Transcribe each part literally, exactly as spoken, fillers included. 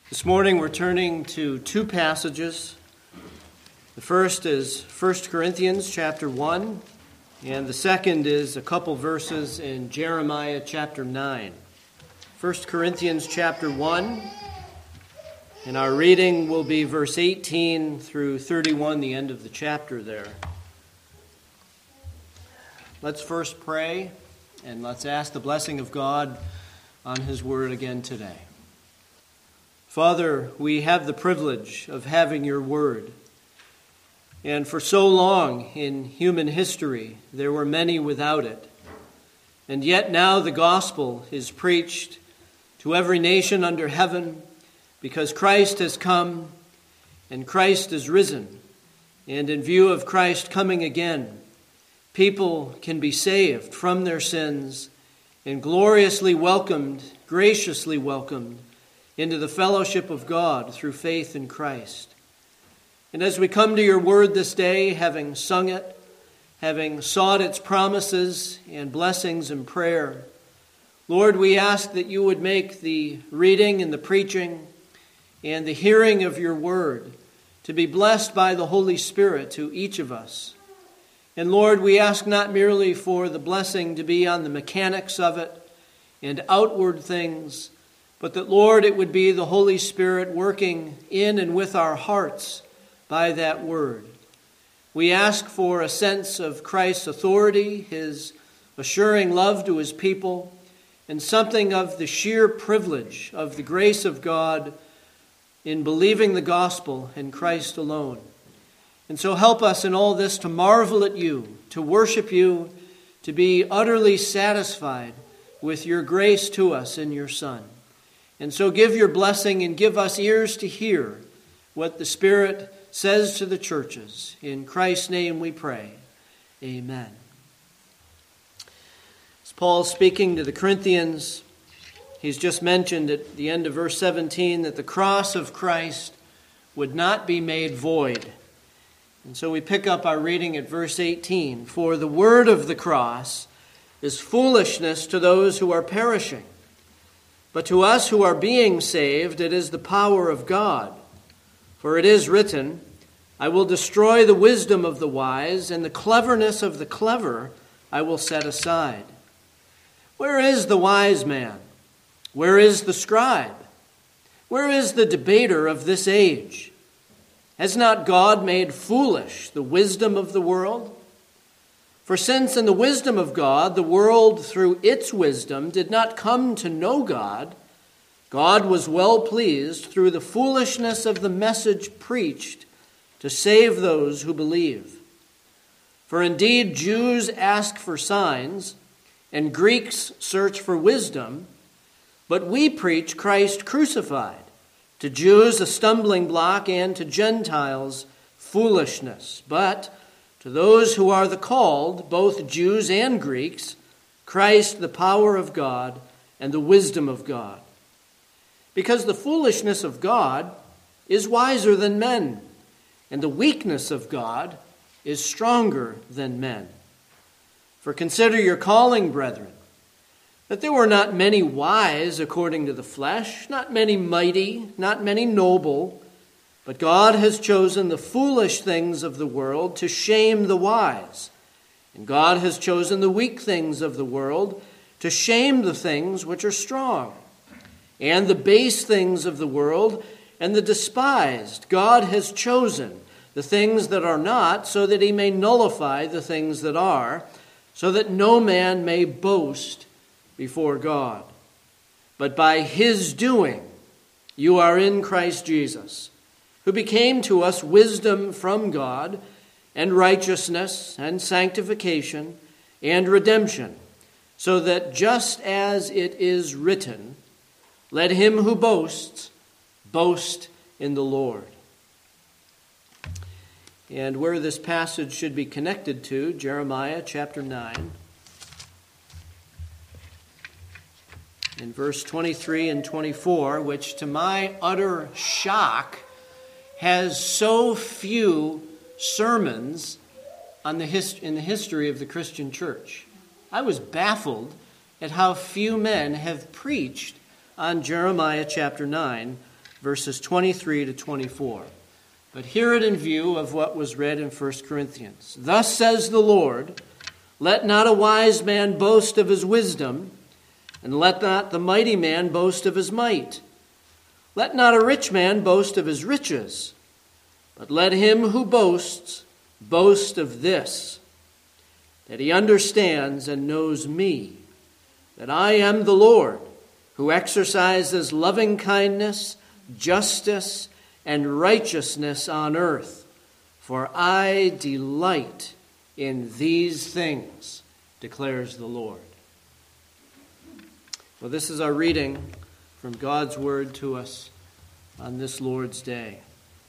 This morning we're turning to two passages. The first is First Corinthians chapter one, and the second is a couple verses in Jeremiah chapter nine. First Corinthians chapter one, and our reading will be verse eighteen through thirty-one, the end of the chapter there. Let's first pray, and let's ask the blessing of God on His word again today. Father, we have the privilege of having your word. And for so long in human history, there were many without it. And yet now the gospel is preached to every nation under heaven because Christ has come and Christ is risen. And in view of Christ coming again, people can be saved from their sins and gloriously welcomed, graciously welcomed, into the fellowship of God through faith in Christ. And as we come to your word this day, having sung it, having sought its promises and blessings in prayer, Lord, we ask that you would make the reading and the preaching and the hearing of your word to be blessed by the Holy Spirit to each of us. And Lord, we ask not merely for the blessing to be on the mechanics of it and outward things, but that, Lord, it would be the Holy Spirit working in and with our hearts by that word. We ask for a sense of Christ's authority, his assuring love to his people, and something of the sheer privilege of the grace of God in believing the gospel in Christ alone. And so help us in all this to marvel at you, to worship you, to be utterly satisfied with your grace to us in your Son. And so give your blessing and give us ears to hear what the Spirit says to the churches. In Christ's name we pray. Amen. As Paul's speaking to the Corinthians, he's just mentioned at the end of verse seventeen that the cross of Christ would not be made void. And so we pick up our reading at verse eighteen. For the word of the cross is foolishness to those who are perishing. But to us who are being saved, it is the power of God. For it is written, I will destroy the wisdom of the wise, and the cleverness of the clever I will set aside. Where is the wise man? Where is the scribe? Where is the debater of this age? Has not God made foolish the wisdom of the world? For since in the wisdom of God, the world through its wisdom did not come to know God, God was well pleased through the foolishness of the message preached to save those who believe. For indeed Jews ask for signs, and Greeks search for wisdom, but we preach Christ crucified, to Jews a stumbling block, and to Gentiles foolishness. But to those who are the called, both Jews and Greeks, Christ the power of God and the wisdom of God. Because the foolishness of God is wiser than men, and the weakness of God is stronger than men. For consider your calling, brethren, that there were not many wise according to the flesh, not many mighty, not many noble, but God has chosen the foolish things of the world to shame the wise. And God has chosen the weak things of the world to shame the things which are strong. And the base things of the world and the despised God has chosen, the things that are not, so that he may nullify the things that are, so that no man may boast before God. But by his doing you are in Christ Jesus, who became to us wisdom from God, and righteousness, and sanctification, and redemption, so that just as it is written, let him who boasts, boast in the Lord. And where this passage should be connected to, Jeremiah chapter nine, in verse twenty-three and twenty-four, which to my utter shock has so few sermons on the hist- in the history of the Christian church. I was baffled at how few men have preached on Jeremiah chapter nine verses twenty-three to twenty-four. But hear it in view of what was read in First Corinthians. Thus says the Lord, let not a wise man boast of his wisdom, and let not the mighty man boast of his might. Let not a rich man boast of his riches, but let him who boasts boast of this, that he understands and knows me, that I am the Lord, who exercises loving kindness, justice, and righteousness on earth. For I delight in these things, declares the Lord. Well, this is our reading from God's word to us on this Lord's Day.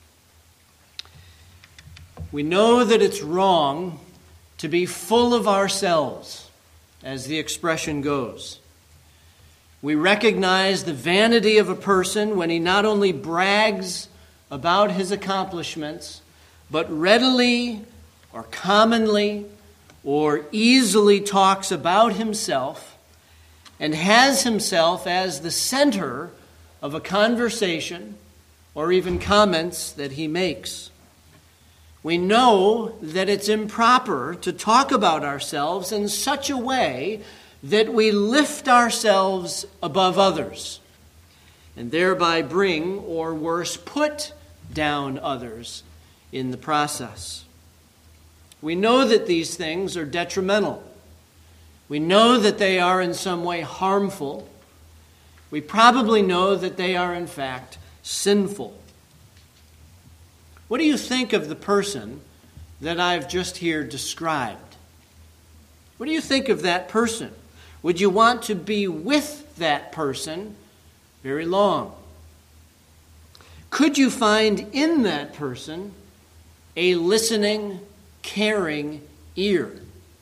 We know that it's wrong to be full of ourselves, as the expression goes. We recognize the vanity of a person when he not only brags about his accomplishments, but readily or commonly or easily talks about himself and has himself as the center of a conversation or even comments that he makes. We know that it's improper to talk about ourselves in such a way that we lift ourselves above others and thereby bring, or worse, put down others in the process. We know that these things are detrimental. We know that they are in some way harmful. We probably know that they are in fact sinful. What do you think of the person that I've just here described? What do you think of that person? Would you want to be with that person very long? Could you find in that person a listening, caring ear?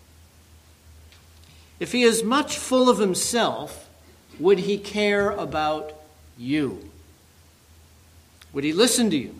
If he is much full of himself, would he care about you? Would he listen to you?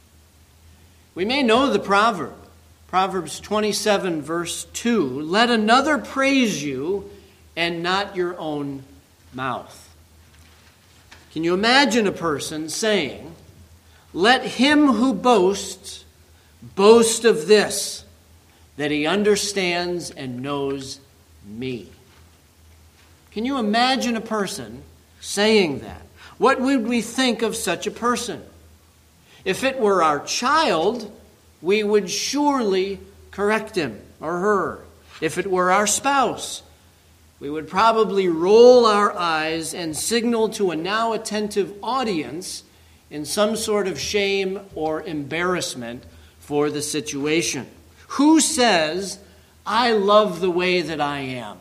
We may know the proverb, Proverbs twenty-seven, verse two, let another praise you and not your own mouth. Can you imagine a person saying, let him who boasts boast of this, that he understands and knows me? Can you imagine a person saying that? What would we think of such a person? If it were our child, we would surely correct him or her. If it were our spouse, we would probably roll our eyes and signal to a now attentive audience in some sort of shame or embarrassment for the situation. Who says, I love the way that I am?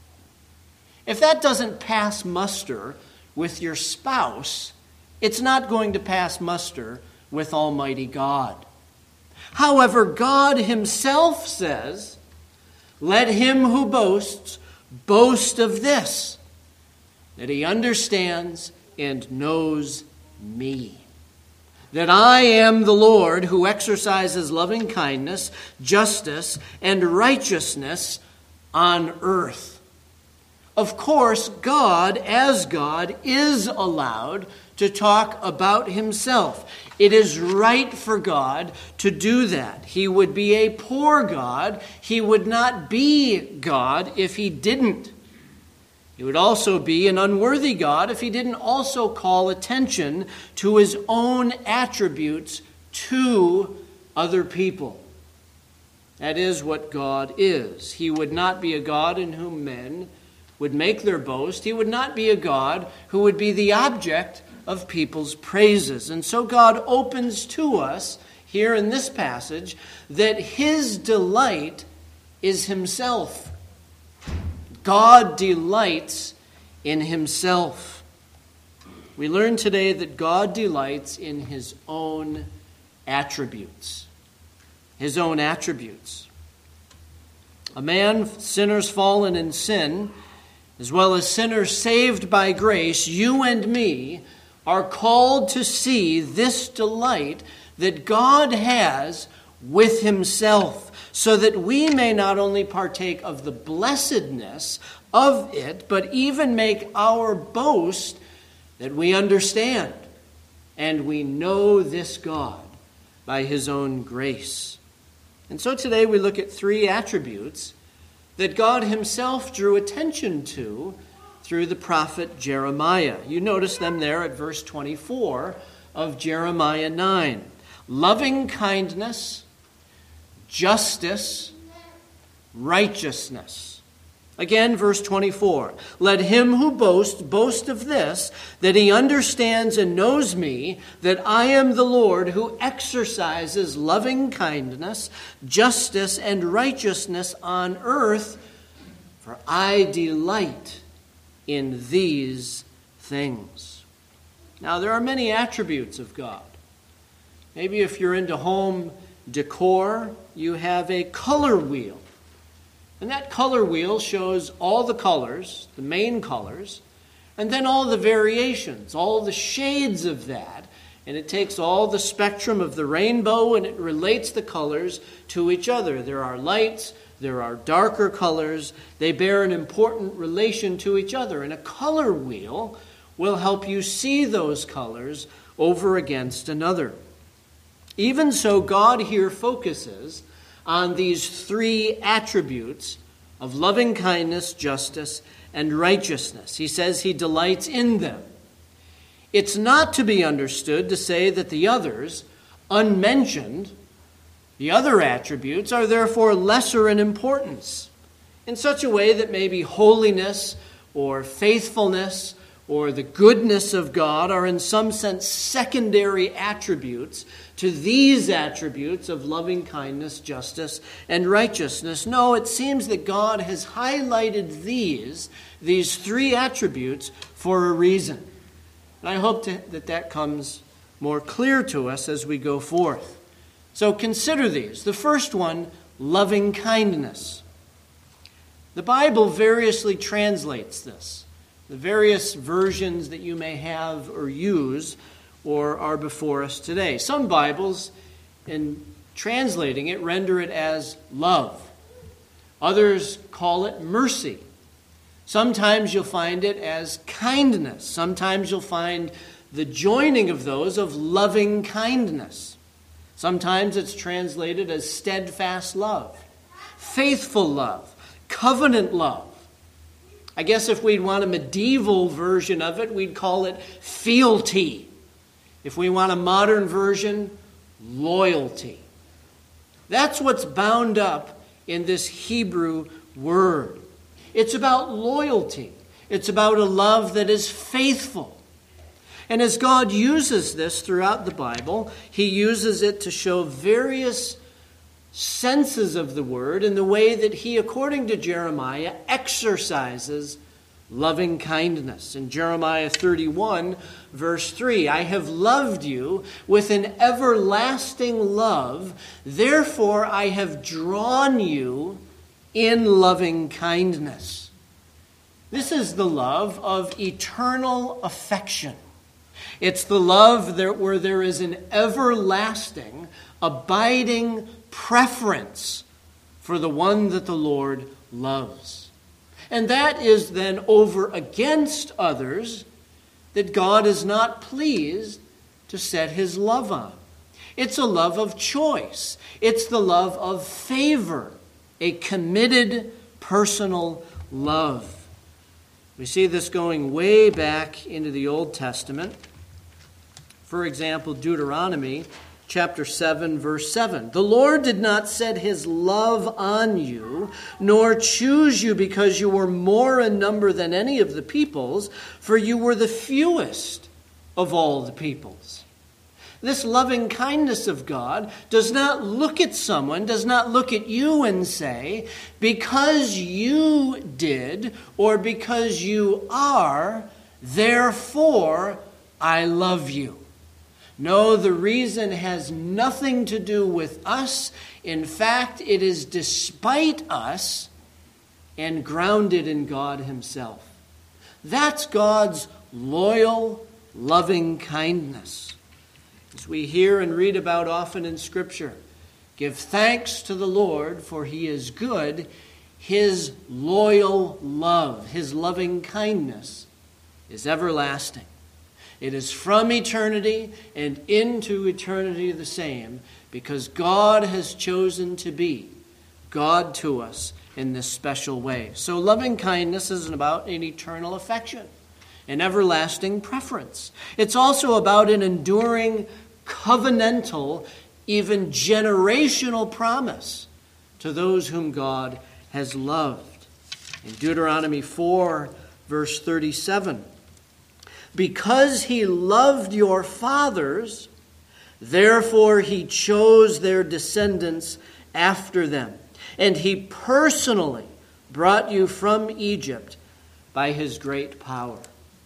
If that doesn't pass muster with your spouse, it's not going to pass muster with Almighty God. However, God himself says, let him who boasts boast of this, that he understands and knows me, that I am the Lord who exercises loving kindness, justice, and righteousness on earth. Of course, God, as God, is allowed to talk about himself. It is right for God to do that. He would be a poor God. He would not be God if he didn't. He would also be an unworthy God if he didn't also call attention to his own attributes to other people. That is what God is. He would not be a God in whom men would make their boast. He would not be a God who would be the object of people's praises. And so God opens to us here in this passage that his delight is himself. God delights in himself. We learn today that God delights in his own attributes. His own attributes. A man, sinners fallen in sin, as well as sinners saved by grace, you and me, are called to see this delight that God has with himself, so that we may not only partake of the blessedness of it, but even make our boast that we understand, and we know this God by his own grace. And so today we look at three attributes that God himself drew attention to through the prophet Jeremiah. You notice them there at verse twenty-four of Jeremiah nine. Loving kindness, justice, righteousness. Again, verse twenty-four. Let him who boasts boast of this, that he understands and knows me, that I am the Lord who exercises loving kindness, justice, and righteousness on earth, for I delight in these things. Now, there are many attributes of God. Maybe if you're into home decor, you have a color wheel. And that color wheel shows all the colors, the main colors, and then all the variations, all the shades of that. And it takes all the spectrum of the rainbow and it relates the colors to each other. There are lights, there are darker colors. They bear an important relation to each other. And a color wheel will help you see those colors over against another. Even so, God here focuses on these three attributes of loving kindness, justice, and righteousness. He says he delights in them. It's not to be understood to say that the others, unmentioned, the other attributes, are therefore lesser in importance, in such a way that maybe holiness or faithfulness or the goodness of God are in some sense secondary attributes to these attributes of loving kindness, justice, and righteousness. No, it seems that God has highlighted these, these three attributes for a reason. And I hope to, that that comes more clear to us as we go forth. So consider these. The first one, loving kindness. The Bible variously translates this. The various versions that you may have or use or are before us today. Some Bibles, in translating it, render it as love. Others call it mercy. Sometimes you'll find it as kindness. Sometimes you'll find the joining of those of loving kindness. Sometimes it's translated as steadfast love, faithful love, covenant love. I guess if we'd want a medieval version of it, we'd call it fealty. If we want a modern version, loyalty. That's what's bound up in this Hebrew word. It's about loyalty. It's about a love that is faithful. And as God uses this throughout the Bible, he uses it to show various senses of the word in the way that he, according to Jeremiah, exercises loving kindness. In Jeremiah thirty-one, verse three, I have loved you with an everlasting love, therefore I have drawn you in loving kindness. This is the love of eternal affection. It's the love there, where there is an everlasting, abiding preference for the one that the Lord loves. And that is then over against others that God is not pleased to set his love on. It's a love of choice. It's the love of favor, a committed personal love. We see this going way back into the Old Testament. For example, Deuteronomy chapter seven, verse seven. The Lord did not set his love on you, nor choose you because you were more in number than any of the peoples, for you were the fewest of all the peoples. This loving kindness of God does not look at someone, does not look at you and say, because you did or because you are, therefore I love you. No, the reason has nothing to do with us. In fact, it is despite us and grounded in God himself. That's God's loyal, loving kindness. As we hear and read about often in Scripture, give thanks to the Lord, for he is good. His loyal love, his loving kindness is everlasting. It is from eternity and into eternity the same, because God has chosen to be God to us in this special way. So loving kindness isn't about an eternal affection, an everlasting preference. It's also about an enduring, covenantal, even generational promise to those whom God has loved. In Deuteronomy four, verse thirty-seven, because he loved your fathers, therefore he chose their descendants after them, and he personally brought you from Egypt by his great power.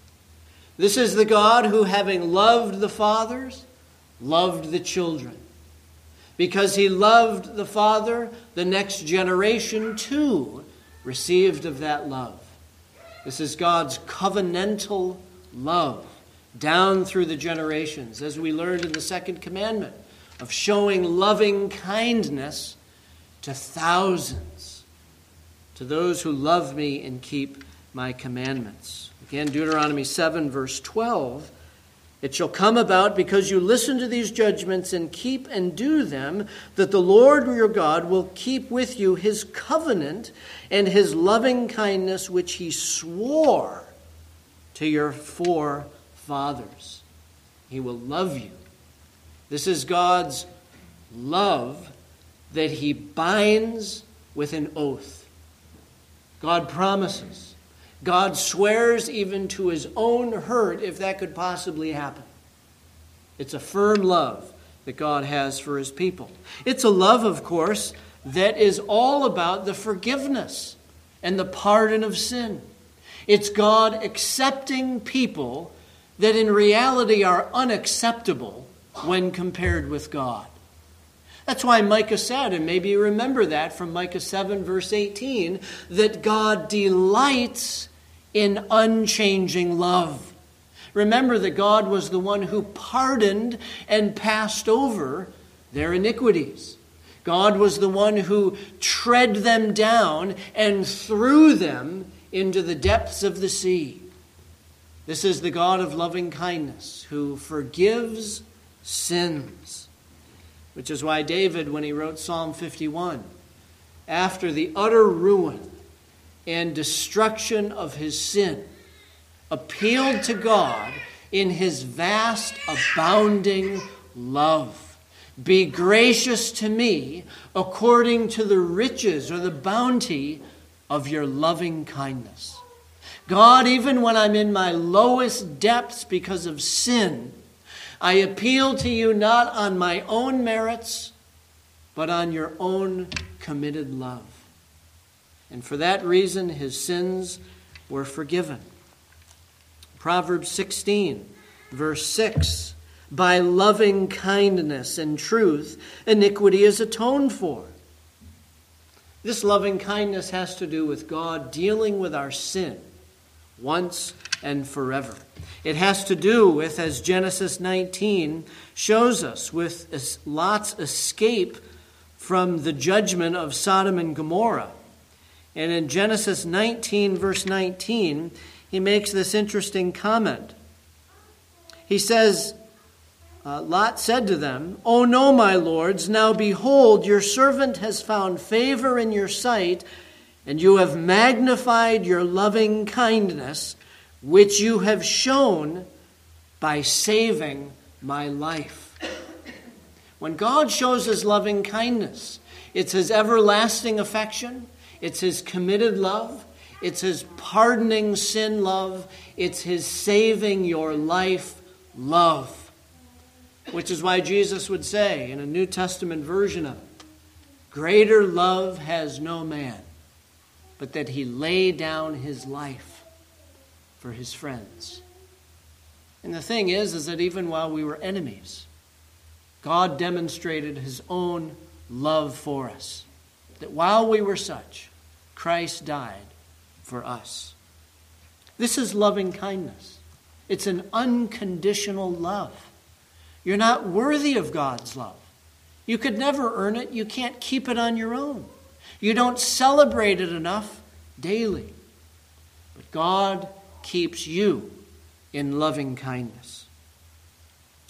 This is the God who, having loved the fathers, loved the children. Because he loved the Father, the next generation too received of that love. This is God's covenantal love down through the generations, as we learned in the second commandment, of showing loving kindness to thousands, to those who love me and keep my commandments. Again, Deuteronomy seven, verse twelve, it shall come about, because you listen to these judgments and keep and do them, that the Lord your God will keep with you his covenant and his loving kindness, which he swore to your forefathers. He will love you. This is God's love that he binds with an oath. God promises. God swears even to his own hurt, if that could possibly happen. It's a firm love that God has for his people. It's a love, of course, that is all about the forgiveness and the pardon of sin. It's God accepting people that in reality are unacceptable when compared with God. That's why Micah said, and maybe you remember that from Micah seven, verse eighteen, that God delights in unchanging love. Remember that God was the one who pardoned and passed over their iniquities. God was the one who tread them down and threw them into the depths of the sea. This is the God of loving kindness who forgives sins. Which is why David, when he wrote Psalm fifty-one, after the utter ruin and destruction of his sin, appealed to God in his vast, abounding love. Be gracious to me according to the riches or the bounty of your loving kindness. God, even when I'm in my lowest depths because of sin, I appeal to you not on my own merits, but on your own committed love. And for that reason, his sins were forgiven. Proverbs sixteen, verse six, by loving kindness and truth, iniquity is atoned for. This loving kindness has to do with God dealing with our sin once and forever. It has to do with, as Genesis nineteen shows us, with Lot's escape from the judgment of Sodom and Gomorrah. And in Genesis nineteen, verse nineteen, he makes this interesting comment. He says, uh, Lot said to them, "O no, my lords, now behold, your servant has found favor in your sight, and you have magnified your loving kindness, which you have shown by saving my life." When God shows his loving kindness, it's his everlasting affection, it's his committed love, it's his pardoning sin love, it's his saving your life love. Which is why Jesus would say in a New Testament version of it, greater love has no man, but that he lay down his life for his friends. And the thing is, is that even while we were enemies, God demonstrated his own love for us. That while we were such, Christ died for us. This is loving kindness. It's an unconditional love. You're not worthy of God's love. You could never earn it. You can't keep it on your own. You don't celebrate it enough daily. But God keeps you in loving kindness.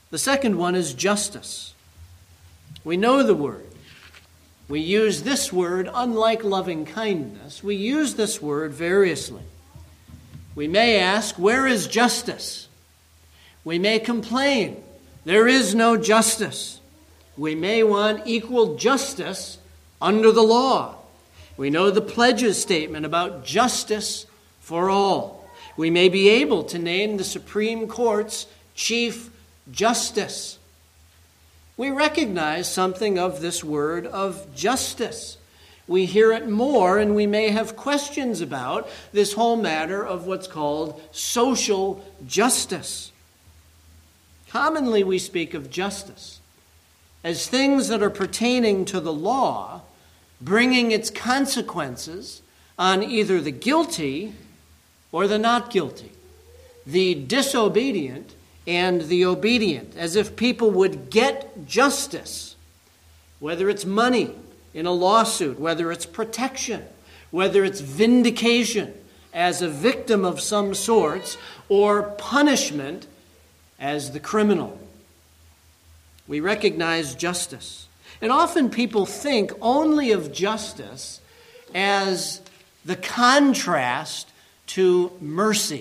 The second one is justice. We know the word. We use this word, unlike loving kindness, we use this word variously. We may ask, where is justice? We may complain, there is no justice. We may want equal justice under the law. We know the pledges statement about justice for all. We may be able to name the Supreme Court's Chief Justice. We recognize something of this word of justice. We hear it more, and we may have questions about this whole matter of what's called social justice. Commonly, we speak of justice as things that are pertaining to the law, bringing its consequences on either the guilty or the not guilty, the disobedient and the obedient, as if people would get justice, whether it's money in a lawsuit, whether it's protection, whether it's vindication as a victim of some sorts, or punishment as the criminal. We recognize justice. And often people think only of justice as the contrast to mercy,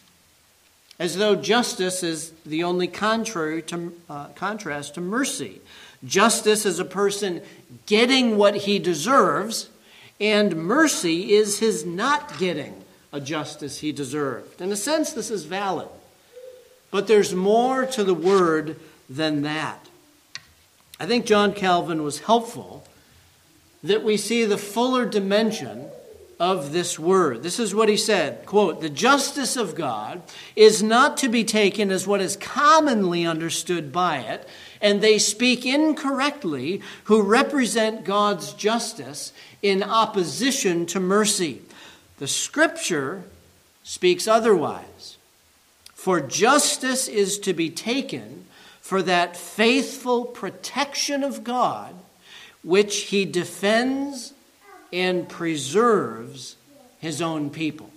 as though justice is the only contrary to uh, contrast to mercy. Justice is a person getting what he deserves, and mercy is his not getting a justice he deserved. In a sense, this is valid. But there's more to the word than that. I think John Calvin was helpful that we see the fuller dimension of this word. This is what he said, quote, "The justice of God is not to be taken as what is commonly understood by it, and they speak incorrectly who represent God's justice in opposition to mercy. The Scripture speaks otherwise. For justice is to be taken for that faithful protection of God which he defends and preserves his own people."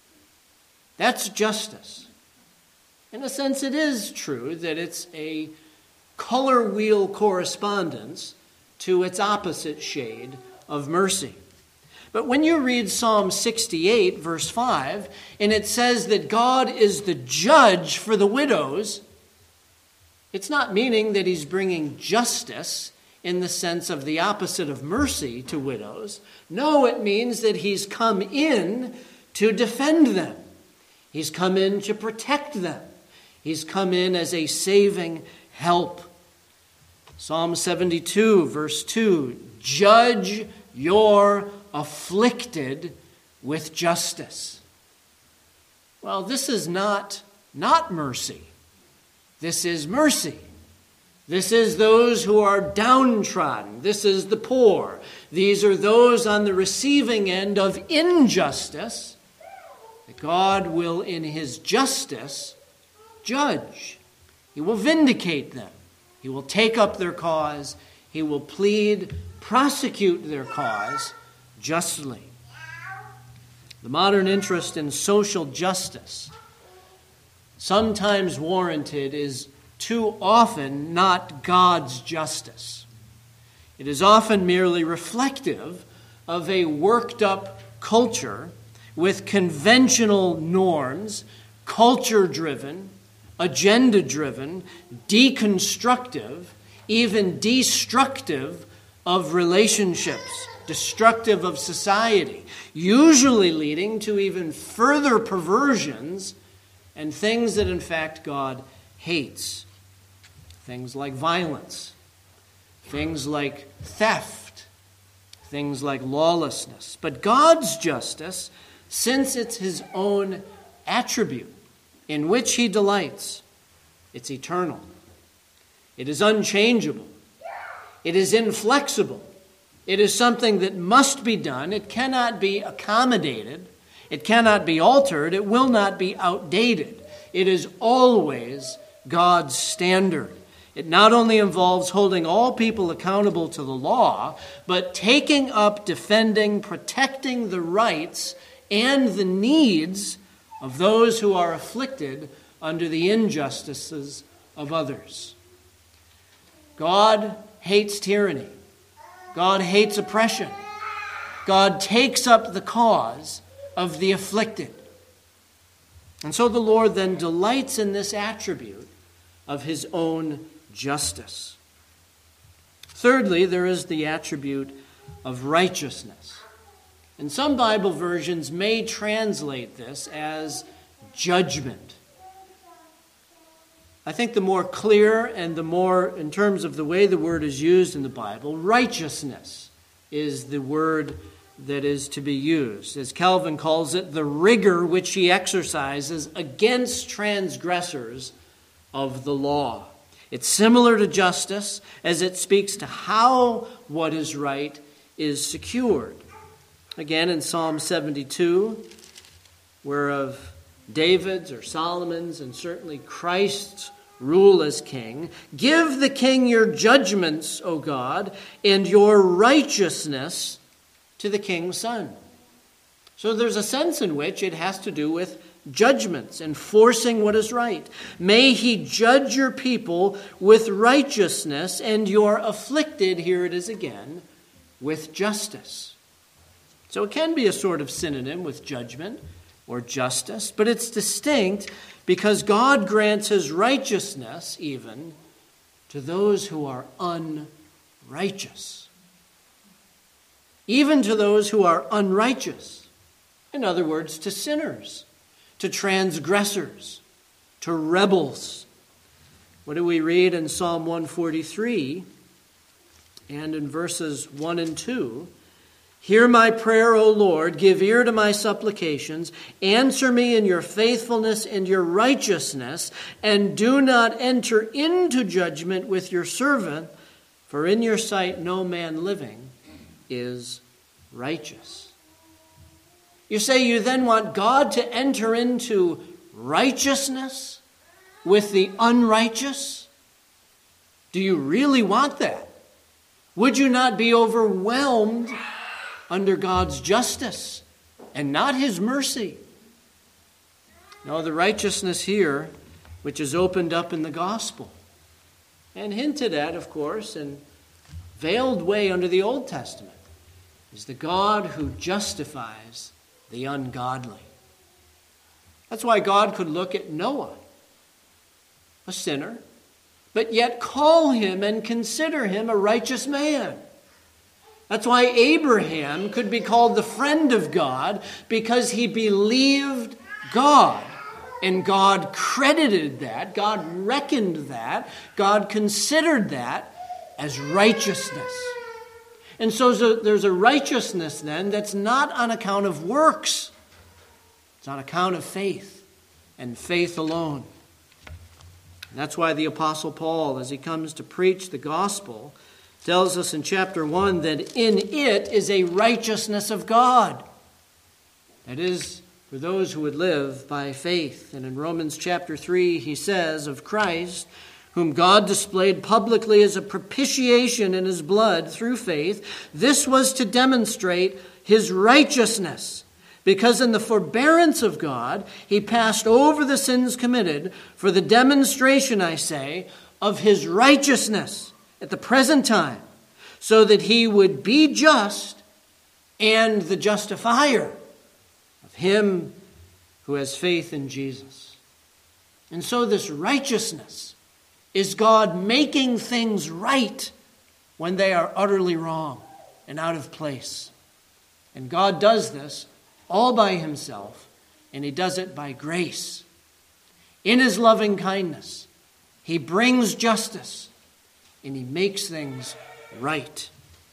That's justice. In a sense, it is true that it's a color wheel correspondence to its opposite shade of mercy. But when you read Psalm sixty-eight, verse five, and it says that God is the judge for the widows, it's not meaning that he's bringing justice in the sense of the opposite of mercy to widows. No, it means that he's come in to defend them. He's come in to protect them. He's come in as a saving help. Psalm seventy-two, verse two, "Judge your afflicted with justice." Well, this is not not mercy. This is mercy. This is those who are downtrodden. This is the poor. These are those on the receiving end of injustice that God will, in his justice, judge. He will vindicate them. He will take up their cause. He will plead, prosecute their cause justly. The modern interest in social justice, sometimes warranted, is too often not God's justice. It is often merely reflective of a worked-up culture with conventional norms, culture-driven, agenda-driven, deconstructive, even destructive of relationships, destructive of society, usually leading to even further perversions and things that, in fact, God hates. Things like violence, things like theft, things like lawlessness. But God's justice, since it's his own attribute in which he delights, it's eternal. It is unchangeable. It is inflexible. It is something that must be done. It cannot be accommodated. It cannot be altered. It will not be outdated. It is always God's standard. It not only involves holding all people accountable to the law, but taking up, defending, protecting the rights and the needs of those who are afflicted under the injustices of others. God hates tyranny. God hates oppression. God takes up the cause of the afflicted. And so the Lord then delights in this attribute of his own justice. Thirdly, there is the attribute of righteousness. And some Bible versions may translate this as judgment. I think the more clear and the more, in terms of the way the word is used in the Bible, righteousness is the word that is to be used. As Calvin calls it, the rigor which he exercises against transgressors of the law. It's similar to justice as it speaks to how what is right is secured. Again, in Psalm seventy-two, whereof David's or Solomon's and certainly Christ's rule as king, give the king your judgments, O God, and your righteousness to the king's son. So there's a sense in which it has to do with judgments, enforcing what is right. May he judge your people with righteousness and your afflicted, here it is again, with justice. So it can be a sort of synonym with judgment or justice, but it's distinct because God grants his righteousness even to those who are unrighteous. Even to those who are unrighteous. In other words, to sinners, to transgressors, to rebels. What do we read in Psalm one forty-three and in verses one and two? Hear my prayer, O Lord, give ear to my supplications, answer me in your faithfulness and your righteousness, and do not enter into judgment with your servant, for in your sight no man living is righteous. You say you then want God to enter into righteousness with the unrighteous? Do you really want that? Would you not be overwhelmed under God's justice and not his mercy? No, the righteousness here, which is opened up in the gospel and hinted at, of course, in veiled way under the Old Testament, is the God who justifies the ungodly. That's why God could look at Noah, a sinner, but yet call him and consider him a righteous man. That's why Abraham could be called the friend of God, because he believed God. And God credited that, God reckoned that, God considered that as righteousness. And so there's a righteousness then that's not on account of works. It's on account of faith, and faith alone. And that's why the Apostle Paul, as he comes to preach the gospel, tells us in chapter one that in it is a righteousness of God. That is, for those who would live by faith. And in Romans chapter three, he says of Christ, whom God displayed publicly as a propitiation in his blood through faith, this was to demonstrate his righteousness, because in the forbearance of God, he passed over the sins committed for the demonstration, I say, of his righteousness at the present time, so that he would be just and the justifier of him who has faith in Jesus. And so this righteousness is God making things right when they are utterly wrong and out of place. And God does this all by himself, and he does it by grace. In his loving kindness, he brings justice, and he makes things right.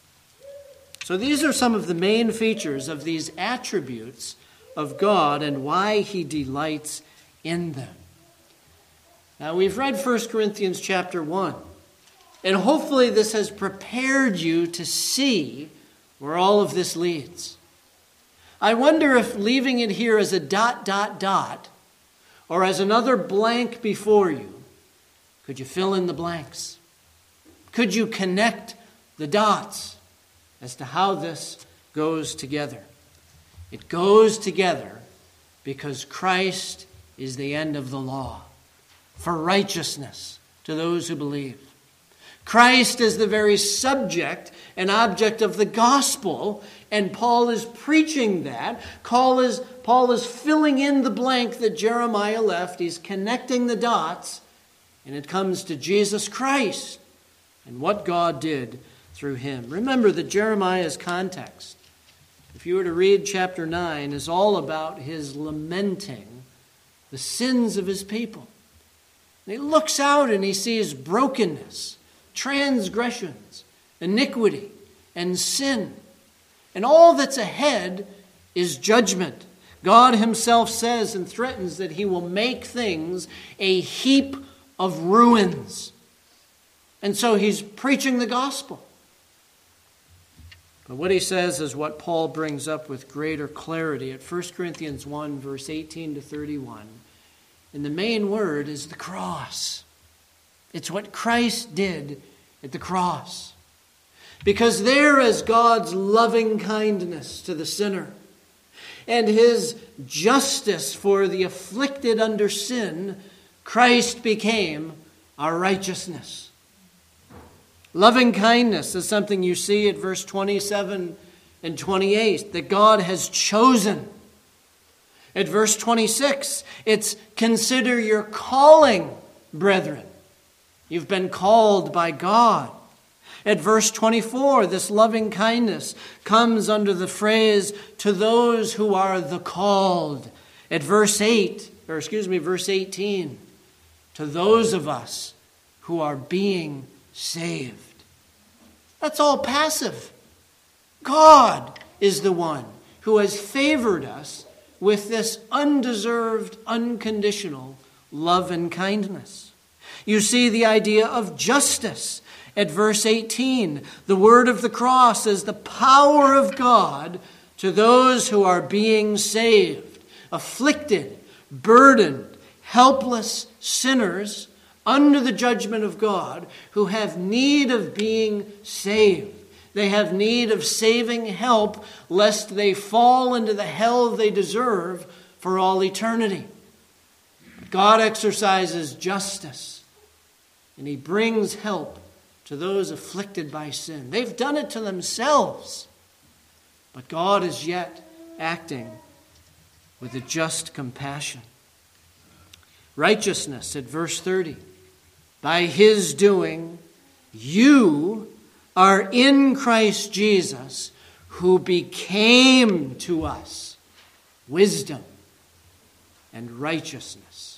So these are some of the main features of these attributes of God and why he delights in them. Now, we've read First Corinthians chapter one, and hopefully this has prepared you to see where all of this leads. I wonder if leaving it here as a dot, dot, dot, or as another blank before you, could you fill in the blanks? Could you connect the dots as to how this goes together? It goes together because Christ is the end of the law for righteousness to those who believe. Christ is the very subject and object of the gospel, and Paul is preaching that. Paul is, Paul is filling in the blank that Jeremiah left. He's connecting the dots, and it comes to Jesus Christ and what God did through him. Remember that Jeremiah's context, if you were to read chapter nine, is all about his lamenting the sins of his people. And he looks out and he sees brokenness, transgressions, iniquity, and sin. And all that's ahead is judgment. God himself says and threatens that he will make things a heap of ruins. And so he's preaching the gospel. But what he says is what Paul brings up with greater clarity at First Corinthians one, verse eighteen to thirty-one. And the main word is the cross. It's what Christ did at the cross. Because there is God's loving kindness to the sinner and his justice for the afflicted under sin, Christ became our righteousness. Loving kindness is something you see at verse twenty-seven and twenty-eight, that God has chosen. At verse twenty-six, it's consider your calling, brethren. You've been called by God. At verse twenty-four, this loving kindness comes under the phrase, to those who are the called. At verse eight, or excuse me, verse eighteen, to those of us who are being saved. That's all passive. God is the one who has favored us with this undeserved, unconditional love and kindness. You see the idea of justice at verse eighteen. The word of the cross is the power of God to those who are being saved, afflicted, burdened, helpless sinners under the judgment of God who have need of being saved. They have need of saving help lest they fall into the hell they deserve for all eternity. God exercises justice, and he brings help to those afflicted by sin. They've done it to themselves, but God is yet acting with a just compassion. Righteousness at verse thirty. By his doing, you are in Christ Jesus, who became to us wisdom and righteousness.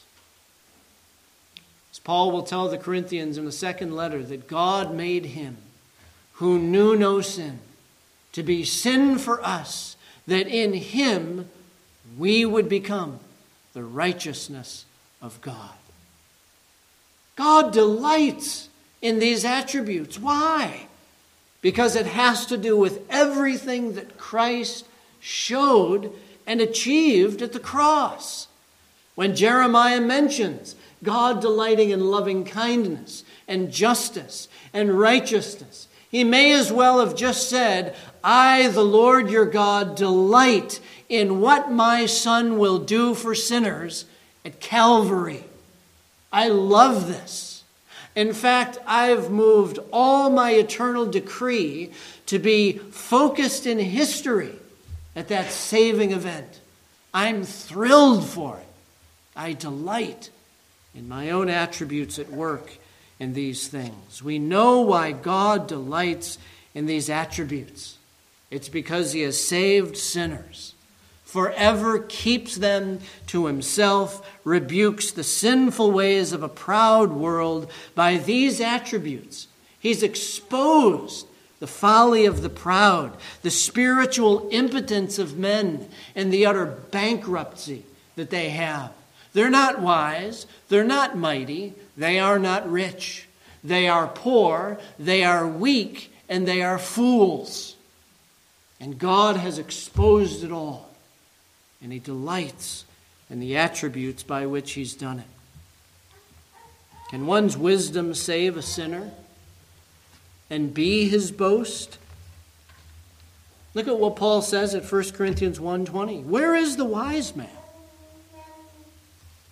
As Paul will tell the Corinthians in the second letter, that God made him who knew no sin to be sin for us, that in him we would become the righteousness of God. God delights in these attributes. Why? Because it has to do with everything that Christ showed and achieved at the cross. When Jeremiah mentions God delighting in loving kindness and justice and righteousness, he may as well have just said, I, the Lord your God, delight in what my Son will do for sinners at Calvary. I love this. In fact, I've moved all my eternal decree to be focused in history at that saving event. I'm thrilled for it. I delight in my own attributes at work in these things. We know why God delights in these attributes. It's because he has saved sinners, forever keeps them to himself, rebukes the sinful ways of a proud world. By these attributes, he's exposed the folly of the proud, the spiritual impotence of men, and the utter bankruptcy that they have. They're not wise, they're not mighty, they are not rich. They are poor, they are weak, and they are fools. And God has exposed it all. And he delights in the attributes by which he's done it. Can one's wisdom save a sinner and be his boast? Look at what Paul says at First Corinthians one twenty. Where is the wise man?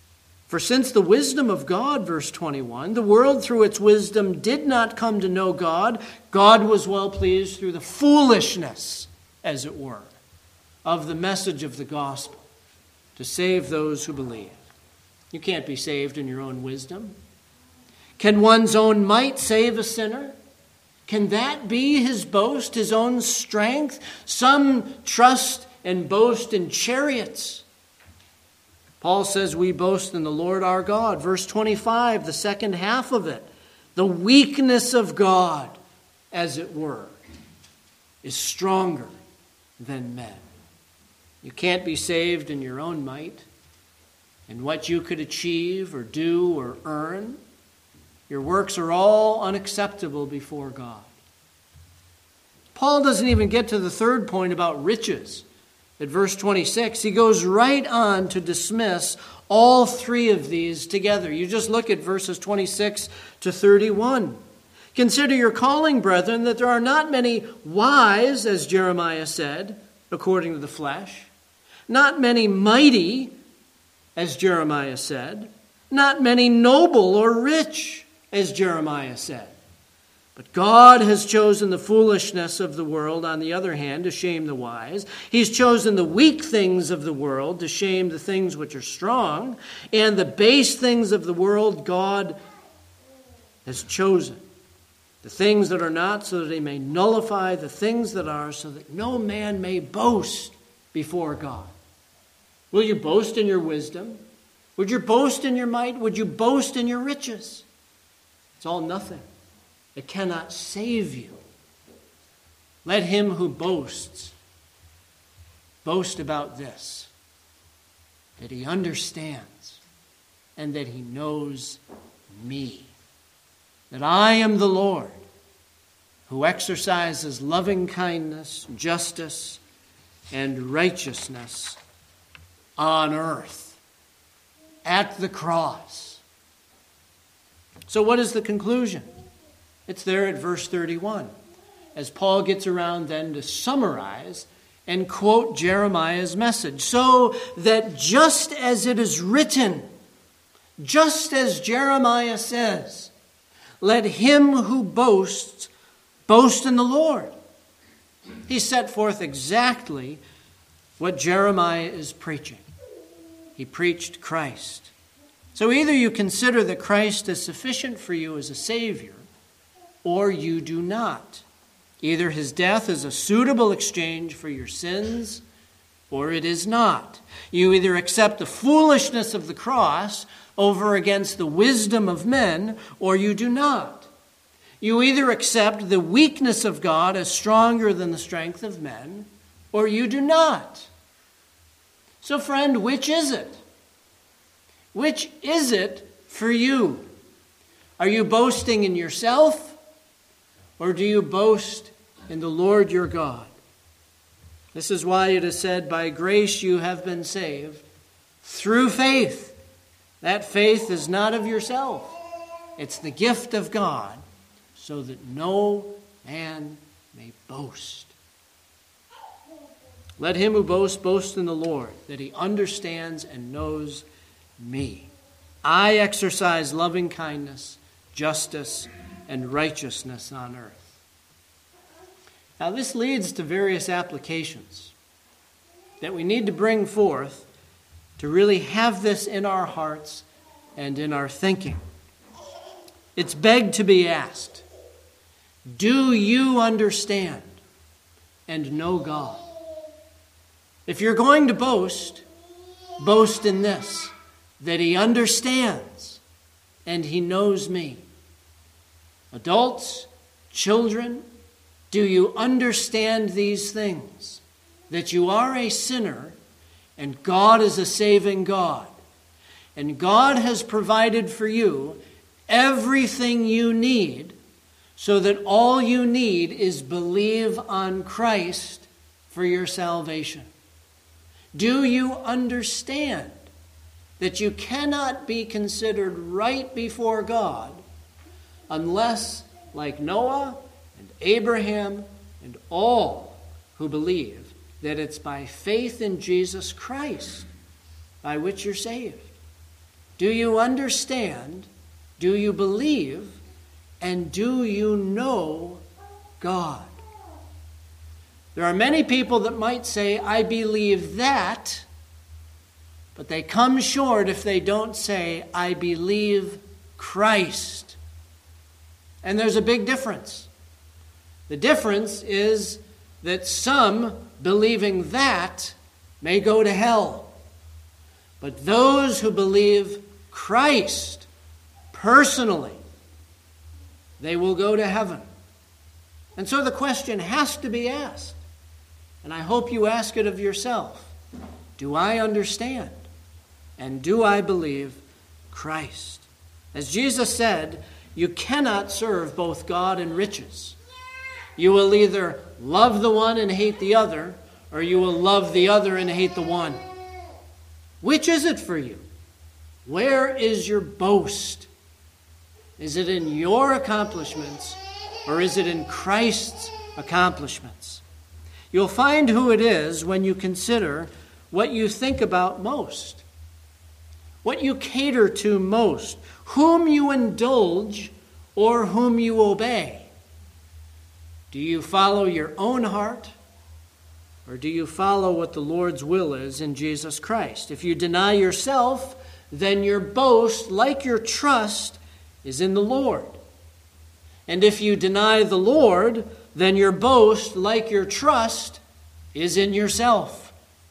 For since the wisdom of God, verse twenty-one, the world through its wisdom did not come to know God, God was well pleased through the foolishness, as it were, of the message of the gospel to save those who believe. You can't be saved in your own wisdom. Can one's own might save a sinner? Can that be his boast, his own strength? Some trust and boast in chariots. Paul says we boast in the Lord our God. Verse twenty-five, the second half of it. The weakness of God, as it were, is stronger than men. You can't be saved in your own might, in what you could achieve or do or earn. Your works are all unacceptable before God. Paul doesn't even get to the third point about riches. At verse twenty-six, he goes right on to dismiss all three of these together. You just look at verses twenty-six to thirty-one. Consider your calling, brethren, that there are not many wise, as Jeremiah said, according to the flesh, not many mighty, as Jeremiah said, not many noble or rich, as Jeremiah said. But God has chosen the foolishness of the world, on the other hand, to shame the wise. He's chosen the weak things of the world to shame the things which are strong. And the base things of the world God has chosen. The things that are not, so that they may nullify the things that are, so that no man may boast before God. Will you boast in your wisdom? Would you boast in your might? Would you boast in your riches? It's all nothing. It cannot save you. Let him who boasts boast about this, that he understands and that he knows me, that I am the Lord who exercises loving kindness, justice, and righteousness on earth, at the cross. So what is the conclusion? It's there at verse thirty-one, as Paul gets around then to summarize and quote Jeremiah's message, so that just as it is written, just as Jeremiah says, let him who boasts boast in the Lord. He set forth exactly what Jeremiah is preaching. He preached Christ. So either you consider that Christ is sufficient for you as a Savior, or you do not. Either his death is a suitable exchange for your sins, or it is not. You either accept the foolishness of the cross over against the wisdom of men, or you do not. You either accept the weakness of God as stronger than the strength of men, or you do not. So, friend, which is it? Which is it for you? Are you boasting in yourself? Or do you boast in the Lord your God? This is why it is said, by grace you have been saved through faith. That faith is not of yourself. It's the gift of God, so that no man may boast. Let him who boasts boast in the Lord, that he understands and knows me. I exercise loving kindness, justice, and righteousness on earth. Now this leads to various applications that we need to bring forth to really have this in our hearts and in our thinking. It's begged to be asked, do you understand and know God? If you're going to boast, boast in this, that he understands and he knows me. Adults, children, do you understand these things? That you are a sinner and God is a saving God. And God has provided for you everything you need, so that all you need is believe on Christ for your salvation. Do you understand that you cannot be considered right before God unless, like Noah and Abraham and all who believe, that it's by faith in Jesus Christ by which you're saved? Do you understand? Do you believe? And do you know God? There are many people that might say, I believe that, but they come short if they don't say, I believe Christ. And there's a big difference. The difference is that some believing that may go to hell. But those who believe Christ personally, they will go to heaven. And so the question has to be asked, and I hope you ask it of yourself. Do I understand? And do I believe Christ? As Jesus said, you cannot serve both God and riches. You will either love the one and hate the other, or you will love the other and hate the one. Which is it for you? Where is your boast? Is it in your accomplishments, or is it in Christ's accomplishments? You'll find who it is when you consider what you think about most, what you cater to most, whom you indulge or whom you obey. Do you follow your own heart, or do you follow what the Lord's will is in Jesus Christ? If you deny yourself, then your boast, like your trust, is in the Lord. And if you deny the Lord, then your boast, like your trust, is in yourself.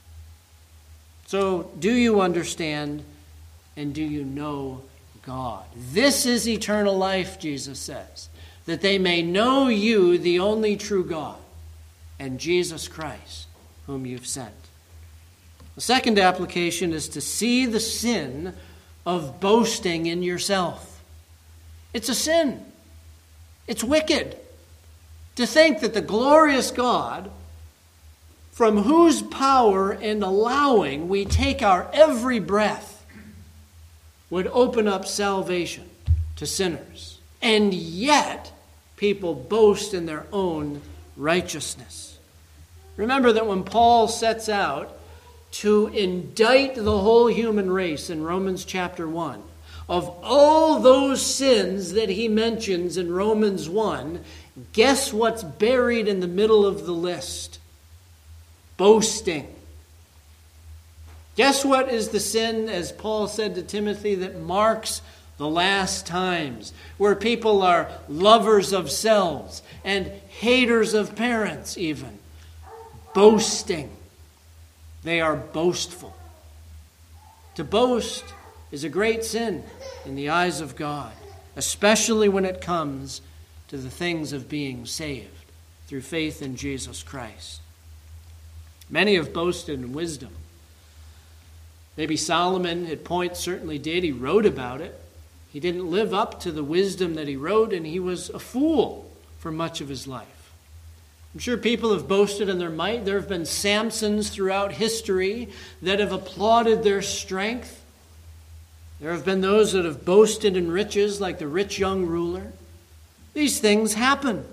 So, do you understand and do you know God? This is eternal life, Jesus says, that they may know you, the only true God, and Jesus Christ, whom you've sent. The second application is to see the sin of boasting in yourself. It's a sin. It's wicked to think that the glorious God, from whose power and allowing we take our every breath, would open up salvation to sinners. And yet, people boast in their own righteousness. Remember that when Paul sets out to indict the whole human race in Romans chapter one, of all those sins that he mentions in Romans one, guess what's buried in the middle of the list? Boasting. Guess what is the sin, as Paul said to Timothy, that marks the last times, where people are lovers of selves and haters of parents even? Boasting. They are boastful. To boast is a great sin in the eyes of God, especially when it comes to the things of being saved through faith in Jesus Christ. Many have boasted in wisdom. Maybe Solomon at points certainly did. He wrote about it. He didn't live up to the wisdom that he wrote, and he was a fool for much of his life. I'm sure people have boasted in their might. There have been Samsons throughout history that have applauded their strength. There have been those that have boasted in riches, like the rich young ruler. These things happen.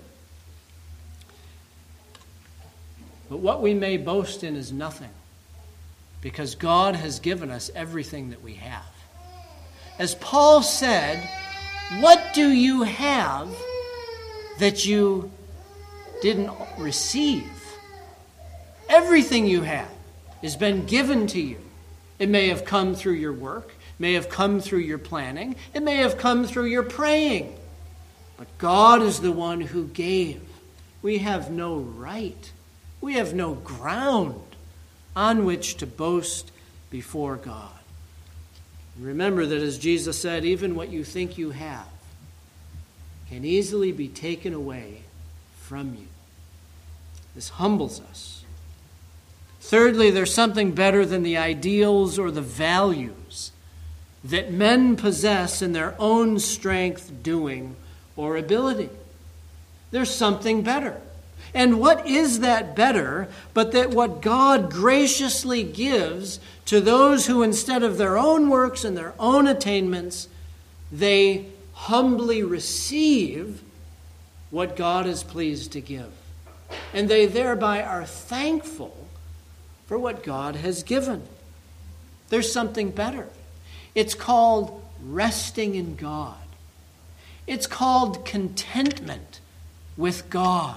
But what we may boast in is nothing, because God has given us everything that we have. As Paul said, what do you have that you didn't receive? Everything you have has been given to you. It may have come through your work, may have come through your planning, it may have come through your praying. But God is the one who gave. We have no right, we have no ground on which to boast before God. And remember that, as Jesus said, even what you think you have can easily be taken away from you. This humbles us. Thirdly, there's something better than the ideals or the values that men possess in their own strength, doing, or ability. There's something better. And what is that better but that what God graciously gives to those who, instead of their own works and their own attainments, they humbly receive what God is pleased to give. And they thereby are thankful for what God has given. There's something better. It's called resting in God. It's called contentment with God.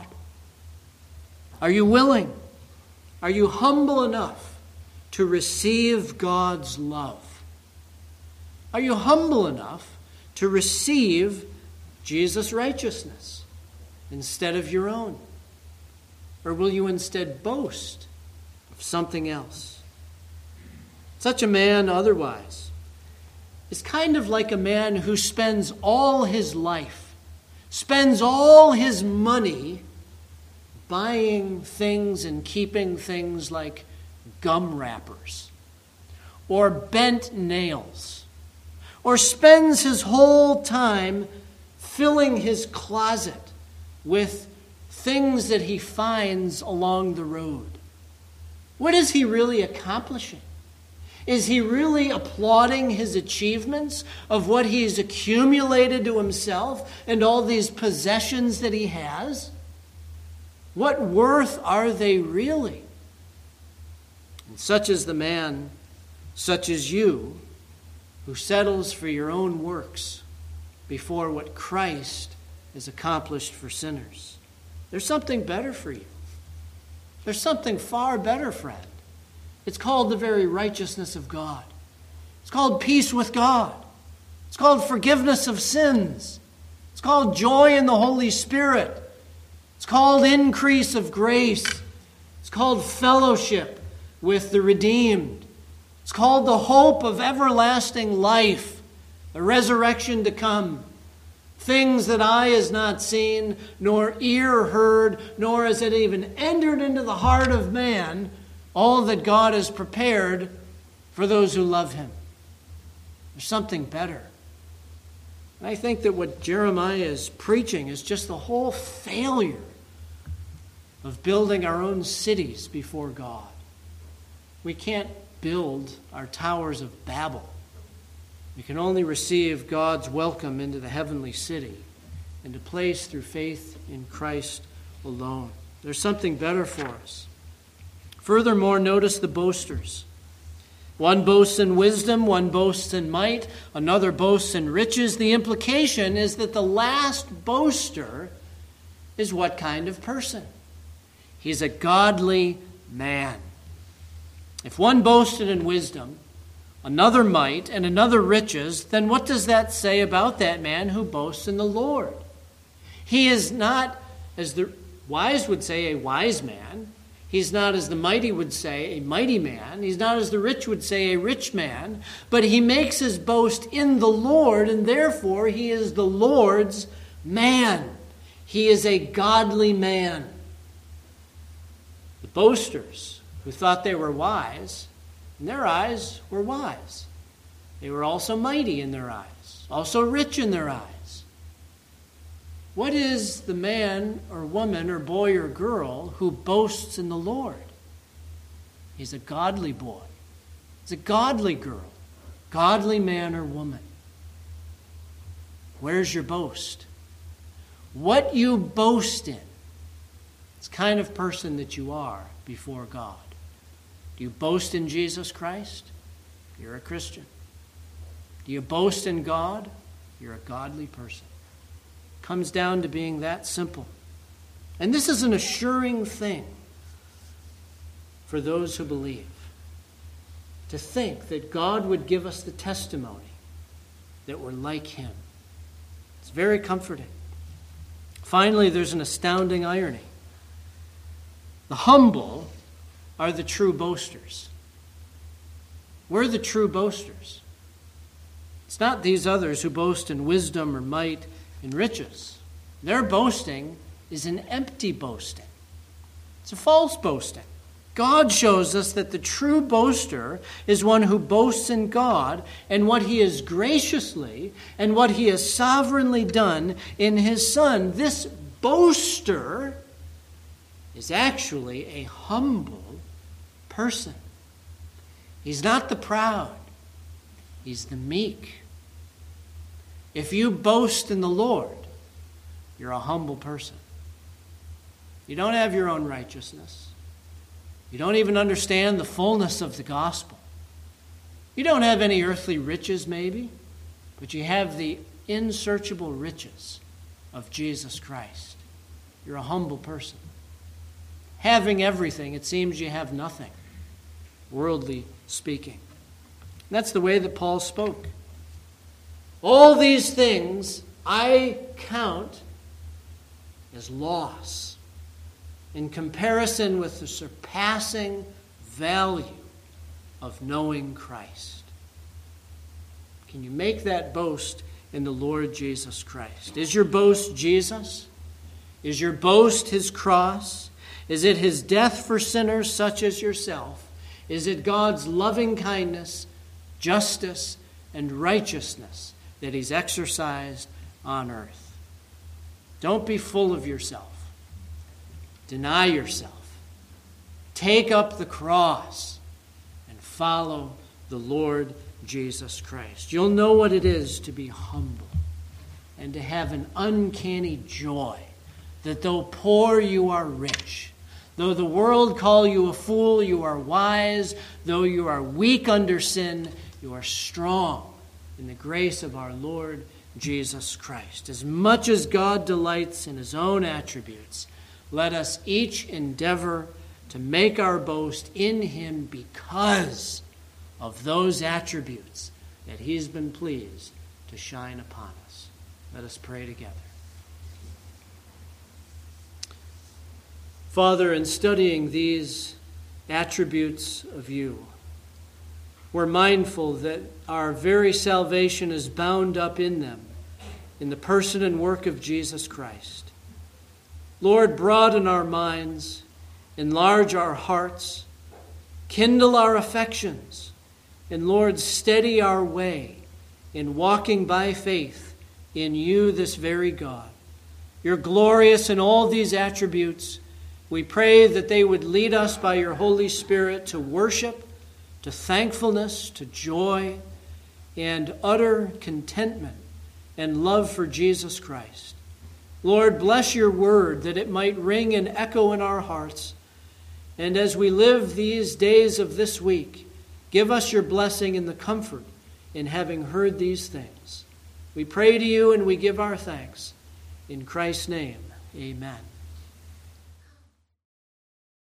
Are you willing? Are you humble enough to receive God's love? Are you humble enough to receive Jesus' righteousness instead of your own? Or will you instead boast of something else? Such a man otherwise is kind of like a man who spends all his life, spends all his money buying things and keeping things like gum wrappers or bent nails, or spends his whole time filling his closet with things that he finds along the road. What is he really accomplishing? Is he really applauding his achievements of what he's accumulated to himself and all these possessions that he has? What worth are they really? And such is the man, such as you, who settles for your own works before what Christ has accomplished for sinners. There's something better for you. There's something far better, friend. It's called the very righteousness of God. It's called peace with God. It's called forgiveness of sins. It's called joy in the Holy Spirit. It's called increase of grace. It's called fellowship with the redeemed. It's called the hope of everlasting life, the resurrection to come. Things that eye has not seen, nor ear heard, nor has it even entered into the heart of man, all that God has prepared for those who love him. There's something better. And I think that what Jeremiah is preaching is just the whole failure of building our own cities before God. We can't build our towers of Babel. We can only receive God's welcome into the heavenly city and to place through faith in Christ alone. There's something better for us. Furthermore, notice the boasters. One boasts in wisdom, one boasts in might, another boasts in riches. The implication is that the last boaster is what kind of person? He's a godly man. If one boasted in wisdom, another might, and another riches, then what does that say about that man who boasts in the Lord? He is not, as the wise would say, a wise man. He's not, as the mighty would say, a mighty man. He's not, as the rich would say, a rich man. But he makes his boast in the Lord, and therefore he is the Lord's man. He is a godly man. The boasters, who thought they were wise, in their eyes were wise. They were also mighty in their eyes, also rich in their eyes. What is the man or woman or boy or girl who boasts in the Lord? He's a godly boy. He's a godly girl, godly man or woman. Where's your boast? What you boast in is the kind of person that you are before God. Do you boast in Jesus Christ? You're a Christian. Do you boast in God? You're a godly person. Comes down to being that simple. And this is an assuring thing for those who believe. To think that God would give us the testimony that we're like him. It's very comforting. Finally, there's an astounding irony. The humble are the true boasters. We're the true boasters. It's not these others who boast in wisdom or might and riches. Their boasting is an empty boasting. It's a false boasting. God shows us that the true boaster is one who boasts in God and what he has graciously and what he has sovereignly done in his Son. This boaster is actually a humble person. He's not the proud. He's the meek. If you boast in the Lord, you're a humble person. You don't have your own righteousness. You don't even understand the fullness of the gospel. You don't have any earthly riches, maybe, but you have the unsearchable riches of Jesus Christ. You're a humble person. Having everything, it seems you have nothing, worldly speaking. And that's the way that Paul spoke. All these things I count as loss in comparison with the surpassing value of knowing Christ. Can you make that boast in the Lord Jesus Christ? Is your boast Jesus? Is your boast his cross? Is it his death for sinners such as yourself? Is it God's loving kindness, justice, and righteousness that he's exercised on earth? Don't be full of yourself. Deny yourself. Take up the cross and follow the Lord Jesus Christ. You'll know what it is to be humble and to have an uncanny joy that though poor, you are rich. Though the world call you a fool, you are wise. Though you are weak under sin, you are strong in the grace of our Lord Jesus Christ. As much as God delights in his own attributes, let us each endeavor to make our boast in him because of those attributes that he's been pleased to shine upon us. Let us pray together. Father, in studying these attributes of you, we're mindful that our very salvation is bound up in them, in the person and work of Jesus Christ. Lord, broaden our minds, enlarge our hearts, kindle our affections, and Lord, steady our way in walking by faith in you, this very God. You're glorious in all these attributes. We pray that they would lead us by your Holy Spirit to worship, to thankfulness, to joy, and utter contentment and love for Jesus Christ. Lord, bless your word that it might ring and echo in our hearts. And as we live these days of this week, give us your blessing and the comfort in having heard these things. We pray to you and we give our thanks. In Christ's name, amen.